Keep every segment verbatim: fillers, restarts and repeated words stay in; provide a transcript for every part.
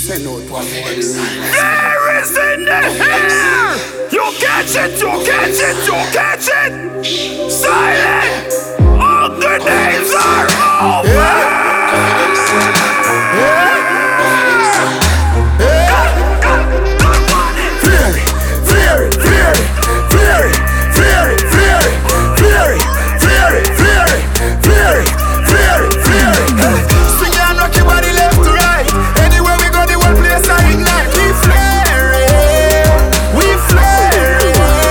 Send out one more. There is in the air. You catch it, you catch it, you catch it. Silent. All the days are over. Yeah. Yeah. Fear it, fear it, fear it, fear it, fear it, fear it, fear it, fear it, fear it, fear it, fear it, fear it. Swing and rock your body left to right. Anywhere we go, the whole place I ignite. We flare, we flare.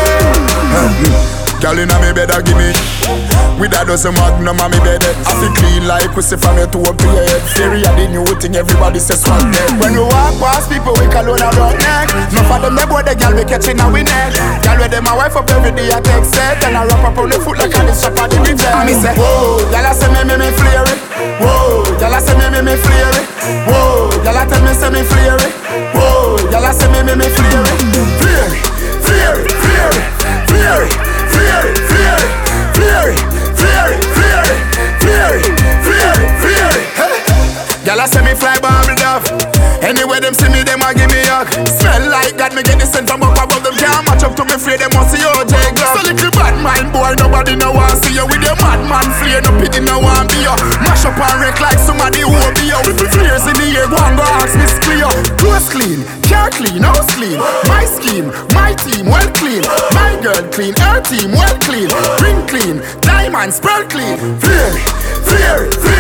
Girl inna me bed, give me. With a dozen magnum on me bed. I feel clean like we see from your toe up to your head. Fairy are the new thing, everybody says swag neck. When we walk past people, we call on a rock neck. Enough of them, they boy, the girl we catching a we neck. Girl with them, my wife up every day, I take set. And I wrap up on the foot like a shop at the big jet. And me say, whoa, girl I say me, me, me flare it. Whoa, girl I say me, me, me flare it. Whoa, girl I tell me, say me flare it. Whoa, girl I say me, me, me flare it. Flare it, flare it, flare it, flare it, flare it, flare it, flare it. Fear it, fear it, fear it, fear it, fear it. Y'all a say me fly bubble duff. Anywhere them see me, them a give me hug. Smell like God, me get the scent from up above. Them can't match up to me fear, them must see O J Glove. So little bad mind boy, nobody no want see you. With your madman flare, no pity no want be you. Mash up and wreck like somebody who be you. With the flares in the air, go and go ask me clear. Clothes clean, car clean, house clean. My scheme, my team, well clean. My girl clean, her team, well clean. Ring clean, diamond, spread clean. Fear it, fear it, fear it.